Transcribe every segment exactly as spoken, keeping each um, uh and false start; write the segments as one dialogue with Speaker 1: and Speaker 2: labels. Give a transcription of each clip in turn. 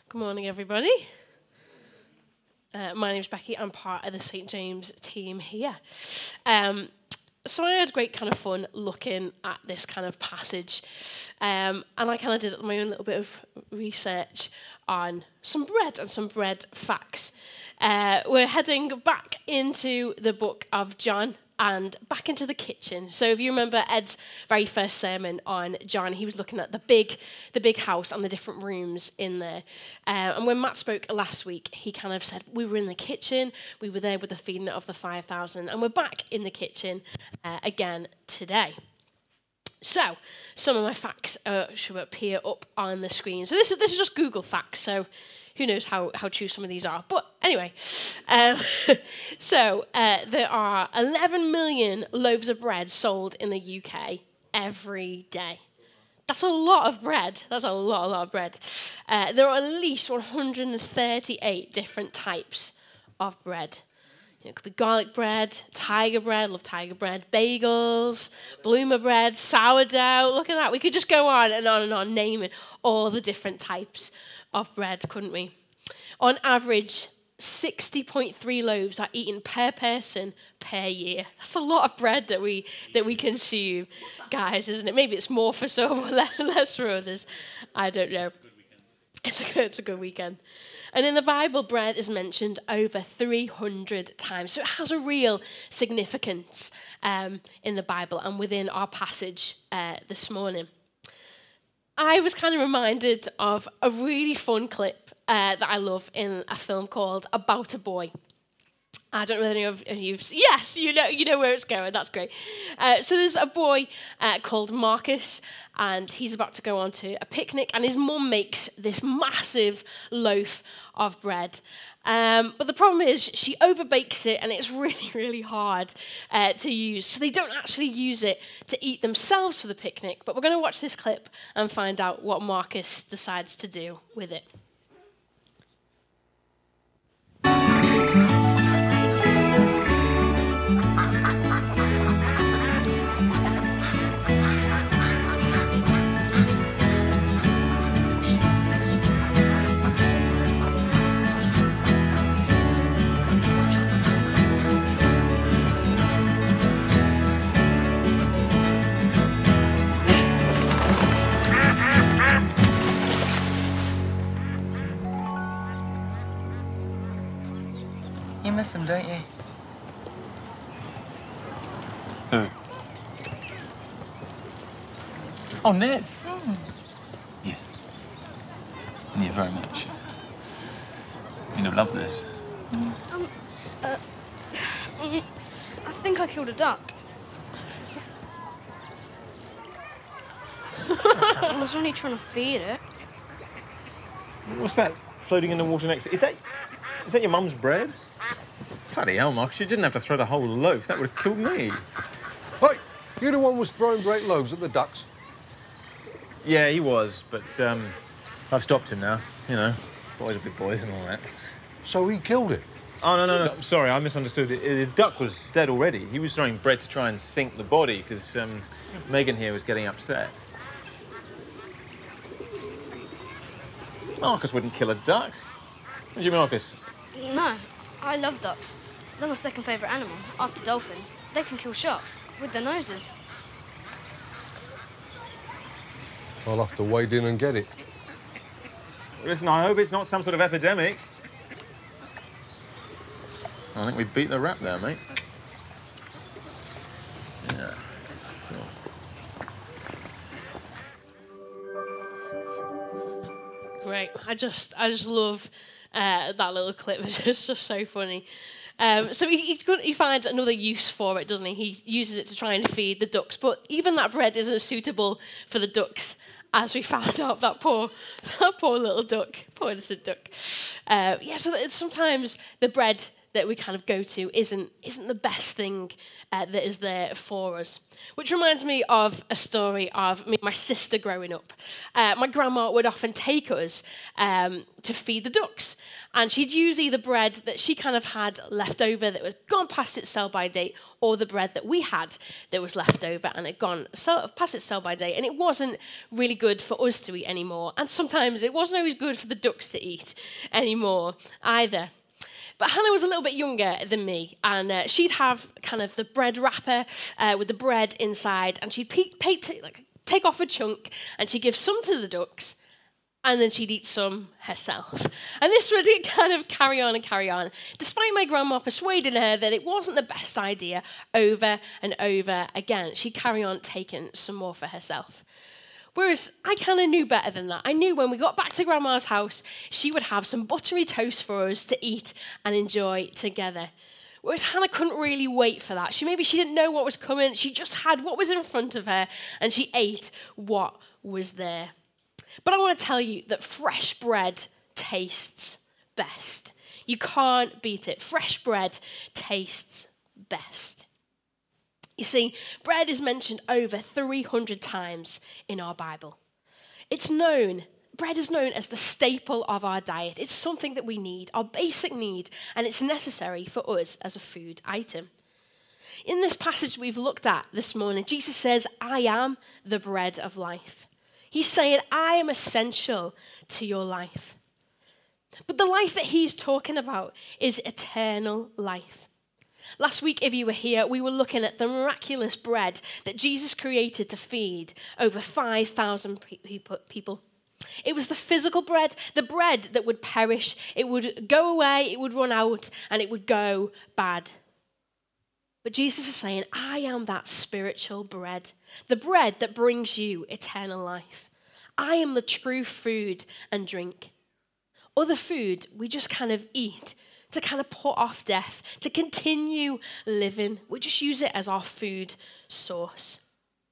Speaker 1: Good morning, everybody. Uh, my name's Becky. I'm part of the Saint James team here. Um, so I had great kind of fun looking at this kind of passage, um, and I kind of did my own little bit of research on some bread and some bread facts. Uh, we're heading back into the book of John and back into the kitchen. So if you remember Ed's very first sermon on John, he was looking at the big the big house and the different rooms in there. Uh, and when Matt spoke last week, he kind of said, we were in the kitchen, we were there with the feeding of the five thousand, and we're back in the kitchen uh, again today. So some of my facts uh, should appear up on the screen. So this is, this is just Google facts, so who knows how, how true some of these are. But anyway, um, so uh, there are eleven million loaves of bread sold in the U K every day. That's a lot of bread. That's a lot, a lot of bread. Uh, there are at least one hundred thirty-eight different types of bread. It could be garlic bread, tiger bread, love tiger bread, bagels, bloomer bread, sourdough. Look at that. We could just go on and on and on naming all the different types of bread, couldn't we? On average, sixty point three loaves are eaten per person per year. That's a lot of bread that we that we consume, guys, isn't it? Maybe it's more for some, less for others. I don't know. It's a good, it's a good weekend. And in the Bible, bread is mentioned over three hundred times. So it has a real significance um, in the Bible and within our passage uh, this morning. I was kind of reminded of a really fun clip uh, that I love in a film called About a Boy. I don't know whether any of you've... Yes, you know you know where it's going. That's great. Uh, so there's a boy uh, called Marcus, and he's about to go on to a picnic, and his mum makes this massive loaf of bread. Um, but the problem is she overbakes it, and it's really, really hard uh, to use. So they don't actually use it to eat themselves for the picnic. But we're going to watch this clip and find out what Marcus decides to do with it.
Speaker 2: You miss him, don't you?
Speaker 3: Who? Oh, Ned.
Speaker 2: Mm.
Speaker 3: Yeah. Yeah, very much. You'd have loved this.
Speaker 4: Um, uh, I think I killed a duck. I was only trying to feed it.
Speaker 5: What's that floating in the water next to... Is that, is that your mum's bread? Bloody hell, Marcus, you didn't have to throw the whole loaf. That would have killed me.
Speaker 6: Hey, you the one was throwing great loaves at the ducks?
Speaker 5: Yeah, he was, but um, I've stopped him now. You know, boys will be boys and all that.
Speaker 6: So he killed it?
Speaker 5: Oh, no, no, no. I'm sorry, I misunderstood. The, the duck was dead already. He was throwing bread to try and sink the body because um, Megan here was getting upset. Marcus wouldn't kill a duck. Would you, Marcus?
Speaker 4: No, I love ducks. They're my second favourite animal, after dolphins. They can kill sharks with their noses.
Speaker 6: I'll have to wade in and get it.
Speaker 5: Listen, I hope it's not some sort of epidemic. I think we beat the rap there, mate. Yeah. Sure.
Speaker 1: Great. I just I just love uh, that little clip. It's just, just so funny. Um, so he, he he finds another use for it, doesn't he? He uses it to try and feed the ducks. But even that bread isn't suitable for the ducks, as we found out. That poor, that poor little duck, poor innocent duck. Uh, yeah. So that sometimes the bread that we kind of go to isn't isn't the best thing uh, that is there for us. Which reminds me of a story of me and my sister growing up. Uh, my grandma would often take us um, to feed the ducks, and she'd use either bread that she kind of had left over that had gone past its sell-by date, or the bread that we had that was left over and had gone sell- past its sell-by date, and it wasn't really good for us to eat anymore. And sometimes it wasn't always good for the ducks to eat anymore either. But Hannah was a little bit younger than me, and uh, she'd have kind of the bread wrapper uh, with the bread inside, and she'd pe- pay t- like, take off a chunk, and she'd give some to the ducks, and then she'd eat some herself. And this would kind of carry on and carry on, despite my grandma persuading her that it wasn't the best idea over and over again. She'd carry on taking some more for herself. Whereas I kind of knew better than that. I knew when we got back to Grandma's house, she would have some buttery toast for us to eat and enjoy together. Whereas Hannah couldn't really wait for that. She maybe she didn't know what was coming. She just had what was in front of her, and she ate what was there. But I want to tell you that fresh bread tastes best. You can't beat it. Fresh bread tastes best. You see, bread is mentioned over three hundred times in our Bible. It's known, bread is known as the staple of our diet. It's something that we need, our basic need, and it's necessary for us as a food item. In this passage we've looked at this morning, Jesus says, I am the bread of life. He's saying, I am essential to your life. But the life that he's talking about is eternal life. Last week, if you were here, we were looking at the miraculous bread that Jesus created to feed over five thousand people. It was the physical bread, the bread that would perish. It would go away, it would run out, and it would go bad. But Jesus is saying, I am that spiritual bread, the bread that brings you eternal life. I am the true food and drink. Other food we just kind of eat to kind of put off death, to continue living. We just use it as our food source.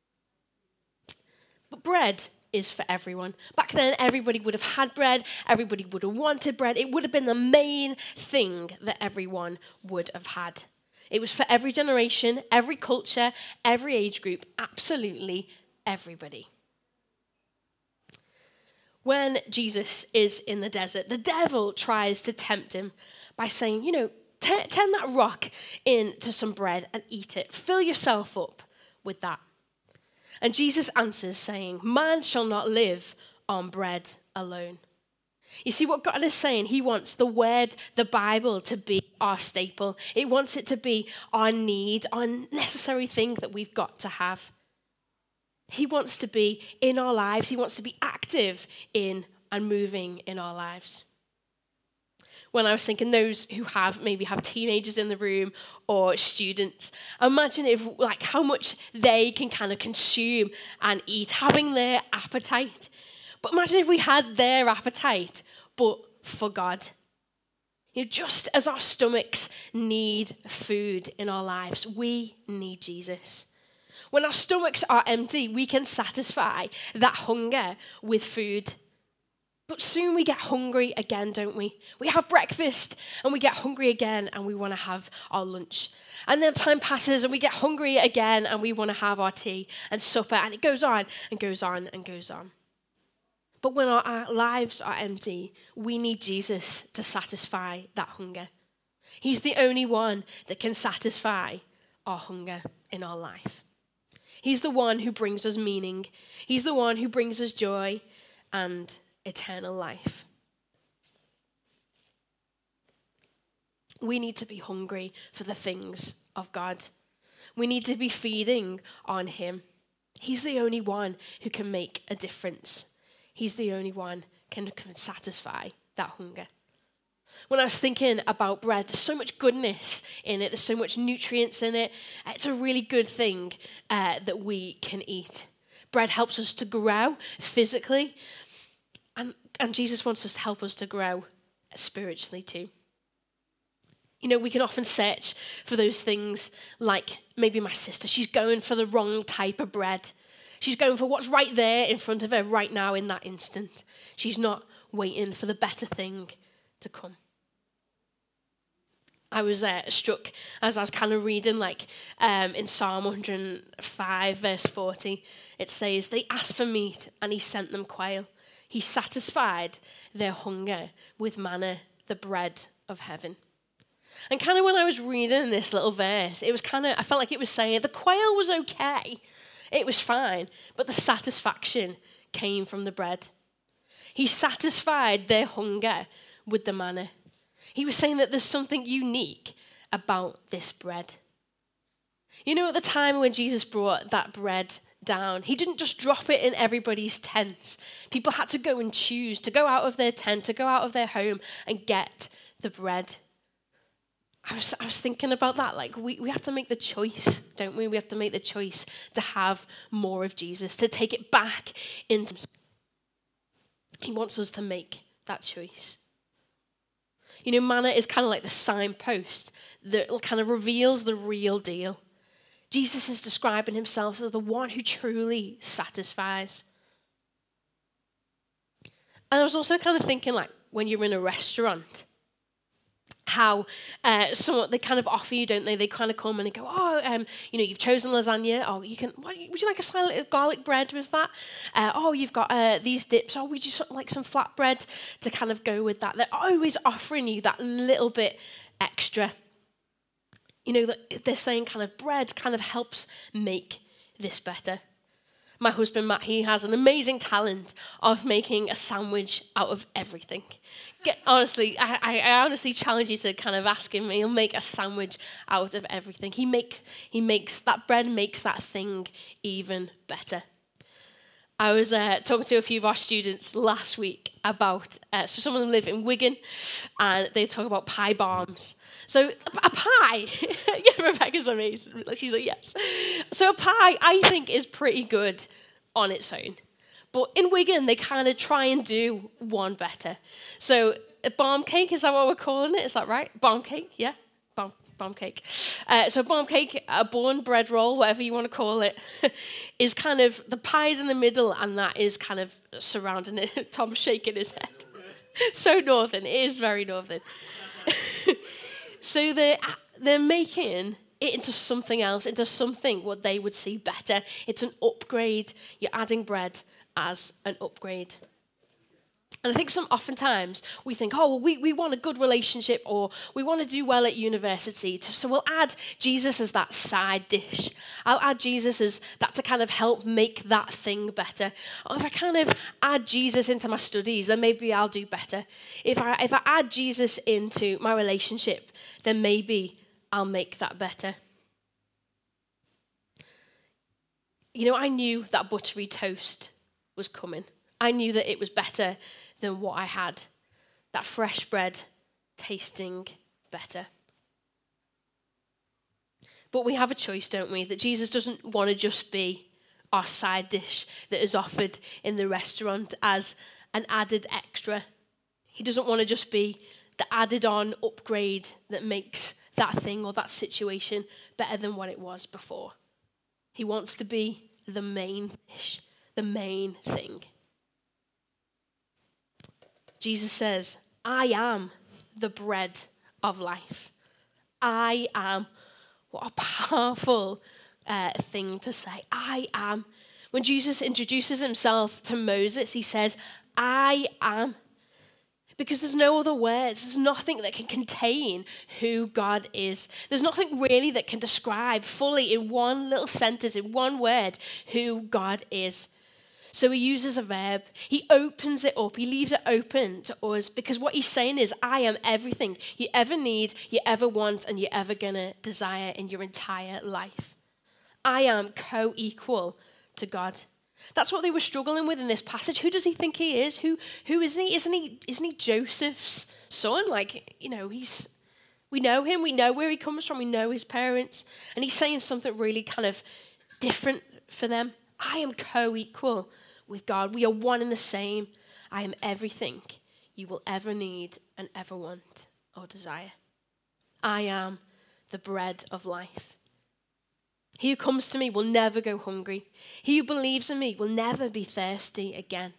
Speaker 1: But bread is for everyone. Back then, everybody would have had bread. Everybody would have wanted bread. It would have been the main thing that everyone would have had. It was for every generation, every culture, every age group, absolutely everybody. When Jesus is in the desert, the devil tries to tempt him by saying, you know, t- turn that rock into some bread and eat it. Fill yourself up with that. And Jesus answers saying, man shall not live on bread alone. You see what God is saying? He wants the word, the Bible, to be our staple. He wants it to be our need, our necessary thing that we've got to have. He wants to be in our lives. He wants to be active in and moving in our lives. When I was thinking those who have maybe have teenagers in the room or students, imagine if like how much they can kind of consume and eat, having their appetite. But imagine if we had their appetite, but for God. You know, just as our stomachs need food in our lives, we need Jesus. When our stomachs are empty, we can satisfy that hunger with food. But soon we get hungry again, don't we? We have breakfast and we get hungry again and we want to have our lunch. And then time passes and we get hungry again and we want to have our tea and supper, and it goes on and goes on and goes on. But when our, our lives are empty, we need Jesus to satisfy that hunger. He's the only one that can satisfy our hunger in our life. He's the one who brings us meaning. He's the one who brings us joy and eternal life. We need to be hungry for the things of God. We need to be feeding on him. He's the only one who can make a difference. He's the only one who can, can satisfy that hunger. When I was thinking about bread, there's so much goodness in it. There's so much nutrients in it. It's a really good thing uh, that we can eat. Bread helps us to grow physically. And, and Jesus wants us to help us to grow spiritually too. You know, we can often search for those things, like maybe my sister, she's going for the wrong type of bread. She's going for what's right there in front of her right now in that instant. She's not waiting for the better thing to come. I was uh, struck as I was kind of reading, like um, in Psalm one hundred five, verse forty, it says, they asked for meat and he sent them quail. He satisfied their hunger with manna, the bread of heaven. And kind of when I was reading this little verse, it was kind of, I felt like it was saying the quail was okay. It was fine, but the satisfaction came from the bread. He satisfied their hunger with the manna. He was saying that there's something unique about this bread. You know, at the time when Jesus brought that bread down, he didn't just drop it in everybody's tents. People had to go and choose to go out of their tent, to go out of their home and get the bread. I was, I was thinking about that. Like, we, we have to make the choice, don't we? We have to make the choice to have more of Jesus, to take it back into. He wants us to make that choice. You know, manna is kind of like the signpost that kind of reveals the real deal. Jesus is describing himself as the one who truly satisfies. And I was also kind of thinking, like, when you're in a restaurant, how uh, someone, they kind of offer you, don't they? They kind of come and they go, oh, um, you know, you've chosen lasagna. Oh, you can, what, would you like a slice of garlic bread with that? Uh, oh, you've got uh, these dips. Oh, would you like some flatbread to kind of go with that? They're always offering you that little bit extra. You know, they're saying kind of bread kind of helps make this better. My husband, Matt, he has an amazing talent of making a sandwich out of everything. Get, honestly, I, I, I honestly challenge you to kind of ask him. He'll make a sandwich out of everything. He make, he makes, that bread makes that thing even better. I was uh, talking to a few of our students last week about, uh, so some of them live in Wigan, and they talk about pie bombs. So a pie, yeah, Rebecca's amazing. She's like, yes. So a pie, I think, is pretty good on its own. But in Wigan, they kind of try and do one better. So a bomb cake, is that what we're calling it? Is that right? Bomb cake, yeah? Bomb, bomb cake. Uh, so bomb cake, a bun, bread roll, whatever you want to call it, is kind of, the pie's in the middle, and that is kind of surrounding it. Tom's shaking his head. So northern. It is very northern. So they're, they're making it into something else, into something what they would see better. It's an upgrade. You're adding bread as an upgrade. And I think some oftentimes we think, oh, well, we, we want a good relationship, or we want to do well at university. So we'll add Jesus as that side dish. I'll add Jesus as that to kind of help make that thing better. Or if I kind of add Jesus into my studies, then maybe I'll do better. If I if I add Jesus into my relationship, then maybe I'll make that better. You know, I knew that buttery toast was coming. I knew that it was better than what I had. That fresh bread tasting better. But we have a choice, don't we? That Jesus doesn't want to just be our side dish that is offered in the restaurant as an added extra. He doesn't want to just be the added on upgrade that makes that thing or that situation better than what it was before. He wants to be the main dish, the main thing. Jesus says, I am the bread of life. I am. What a powerful uh, thing to say. I am. When Jesus introduces himself to Moses, he says, I am. Because there's no other words. There's nothing that can contain who God is. There's nothing really that can describe fully in one little sentence, in one word, who God is. So he uses a verb. He opens it up. He leaves it open to us because what he's saying is, I am everything you ever need, you ever want, and you're ever going to desire in your entire life. I am co-equal to God. That's what they were struggling with in this passage. Who does he think he is? Who, who isn't he? Isn't he, isn't he Joseph's son? Like, you know, he's, we know him. We know where he comes from. We know his parents. And he's saying something really kind of different for them. I am co-equal with God. We are one and the same. I am everything you will ever need and ever want or desire. I am the bread of life. He who comes to me will never go hungry. He who believes in me will never be thirsty again.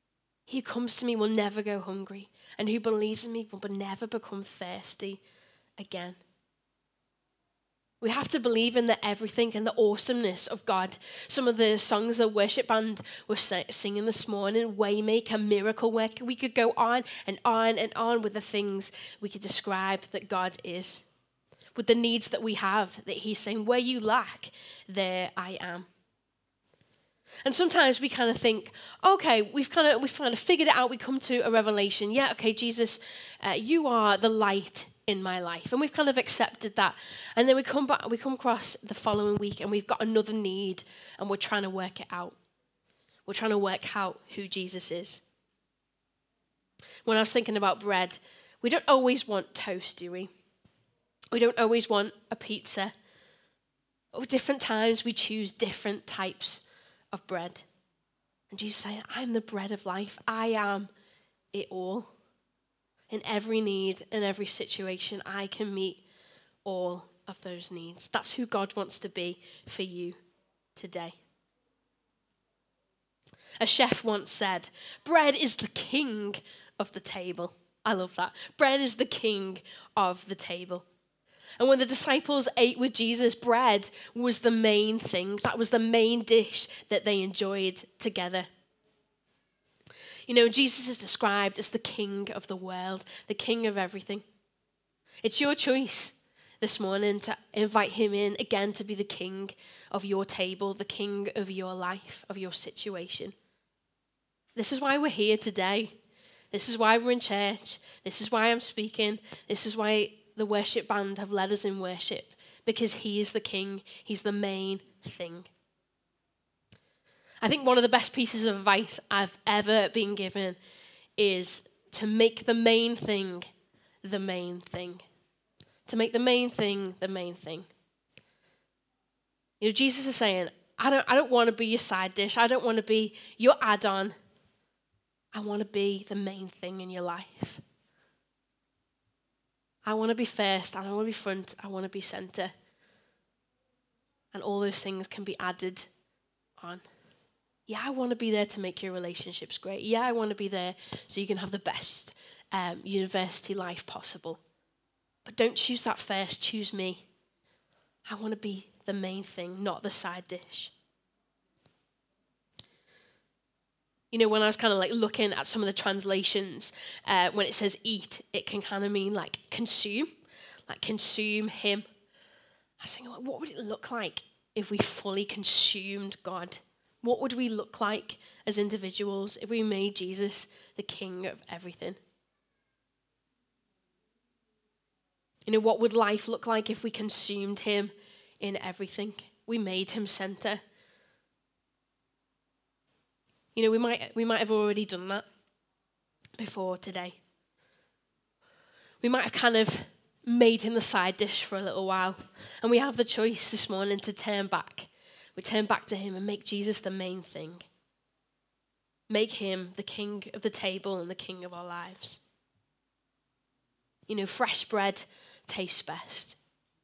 Speaker 1: He who comes to me will never go hungry. And who believes in me will never become thirsty again. We have to believe in the everything and the awesomeness of God. Some of the songs the worship band was singing this morning, Waymaker, Miracle Worker. We could go on and on and on with the things we could describe that God is. With the needs that we have, that he's saying, where you lack, there I am. And sometimes we kind of think, okay, we've kind of we've kind of figured it out. We come to a revelation. Yeah, okay, Jesus, uh, you are the light in my life, and we've kind of accepted that. And then we come back, we come across the following week, and we've got another need, and we're trying to work it out. We're trying to work out who Jesus is. When I was thinking about bread, we don't always want toast, do we? We don't always want a pizza. At different times, we choose different types of bread. And Jesus is saying, I'm the bread of life. I am it all. In every need, in every situation, I can meet all of those needs. That's who God wants to be for you today. A chef once said, bread is the king of the table. I love that. Bread is the king of the table. And when the disciples ate with Jesus, bread was the main thing. That was the main dish that they enjoyed together. You know, Jesus is described as the king of the world, the king of everything. It's your choice this morning to invite him in again to be the king of your table, the king of your life, of your situation. This is why we're here today. This is why we're in church. This is why I'm speaking. This is why the worship band have led us in worship, because he is the king. He's the main thing. I think one of the best pieces of advice I've ever been given is to make the main thing the main thing. To make the main thing the main thing. You know, Jesus is saying, I don't, I don't want to be your side dish. I don't want to be your add-on. I want to be the main thing in your life. I want to be first. I want to be front. I want to be center. And all those things can be added on. Yeah, I want to be there to make your relationships great. Yeah, I want to be there so you can have the best um, university life possible. But don't choose that first. Choose me. I want to be the main thing, not the side dish. You know, when I was kind of like looking at some of the translations, uh, when it says eat, it can kind of mean like consume, like consume him. I was thinking, what would it look like if we fully consumed God? What would we look like as individuals if we made Jesus the king of everything? You know, what would life look like if we consumed him in everything? We made him center. You know, we might we might have already done that before today. We might have kind of made him the side dish for a little while. And we have the choice this morning to turn back. We turn back to him and make Jesus the main thing. Make him the king of the table and the king of our lives. You know, fresh bread tastes best.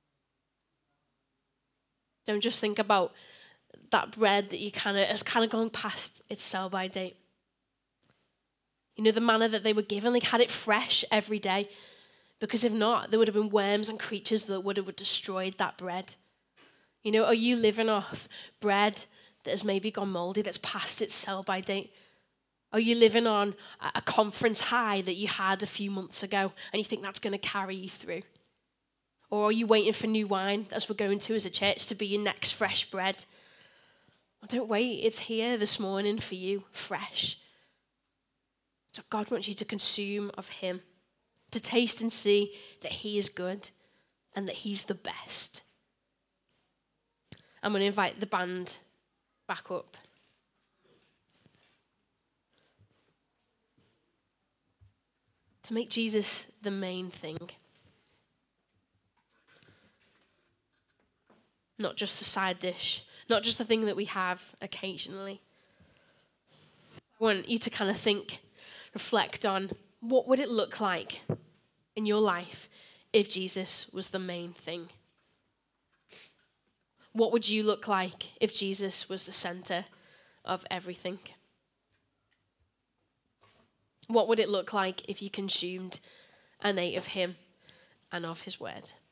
Speaker 1: Don't just think about that bread that you kind of has kind of gone past its sell-by date. You know, the manna that they were given, they had it fresh every day. Because if not, there would have been worms and creatures that would have destroyed that bread. You know, are you living off bread that has maybe gone moldy, that's past its sell-by date? Are you living on a conference high that you had a few months ago and you think that's going to carry you through? Or are you waiting for new wine, as we're going to as a church, to be your next fresh bread? Well, don't wait. It's here this morning for you, fresh. So God wants you to consume of him, to taste and see that he is good and that he's the best. I'm going to invite the band back up. To make Jesus the main thing. Not just the side dish, not just the thing that we have occasionally. I want you to kind of think, reflect on what would it look like in your life if Jesus was the main thing? What would you look like if Jesus was the center of everything? What would it look like if you consumed and ate of him and of his word.